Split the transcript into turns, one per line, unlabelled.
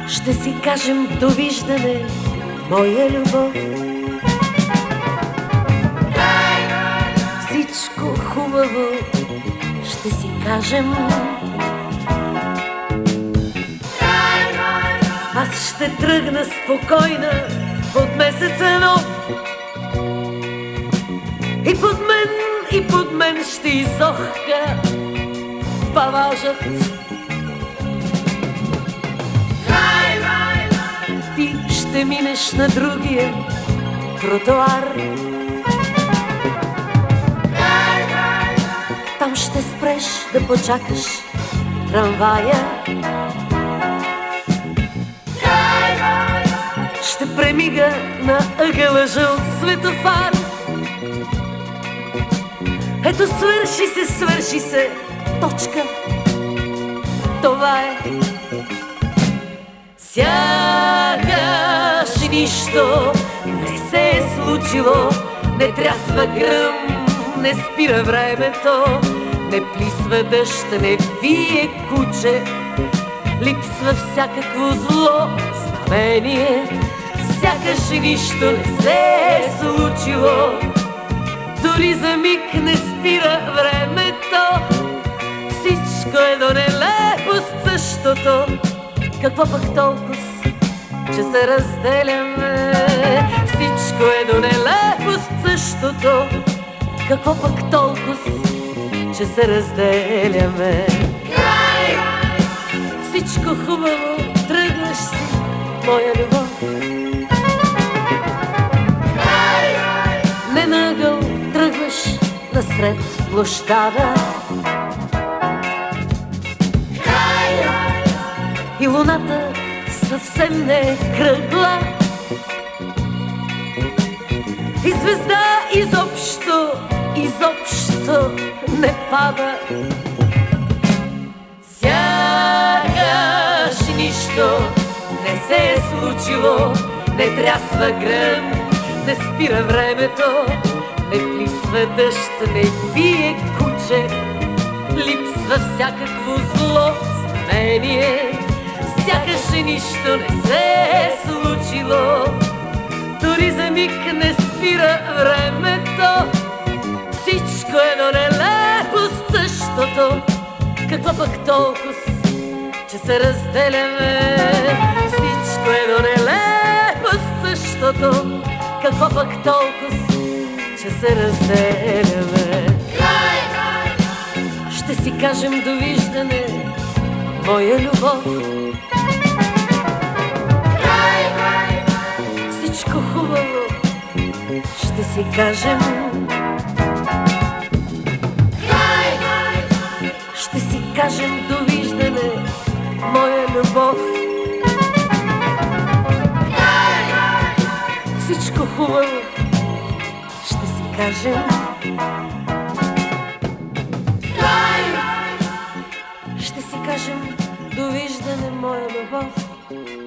Ще си кажем довиждане, моя любов. Всичко хубаво ще си кажем. Аз ще тръгна спокойна под месеца нов. И под мен ще изохка паважът. Ти ще минеш на другия тротоар. Там ще спреш да почакаш трамвая. Ще премига на ъгъла жълт светофар. Ето свърши се, точка. Това е. Сякаш нищо не се е случило. Не трясва гръм, не спира времето. Не плисва дъжд, не вие куче. Липсва всякакво зло знамение. Сякаш нищо не се е случило. Дори за миг не спира времето. Всичко е до нелепост същото. Какво пък толкова, че се разделяме? Всичко е до нелепост същото. Какво пък толкова, че се разделяме? Всичко хубаво, тръгваш си, моя любов. Не нагъл тръгваш насред площада. И луната съвсем не е кръгла. И звезда изобщо не пада. Сякаш нищо не се е случило. Не трясва гръм, не спира времето. Не плисва дъжд, не бие куче. Липсва всякакво зло знамение. Сякаш нищо не се е случило. Дори за миг не спира времето. Всичко е до нелепост същото. Какво пък толкова, че се разделяме? Всичко е до нелепост същото. Какво пък толкова, че се разделяме? Ще си кажем довиждане, моя любов. Всичко хубаво ще си кажем. Ще си кажем довиждане, моя любов. Всичко хубаво ще си кажем. Ще си кажем довиждане, моя любов.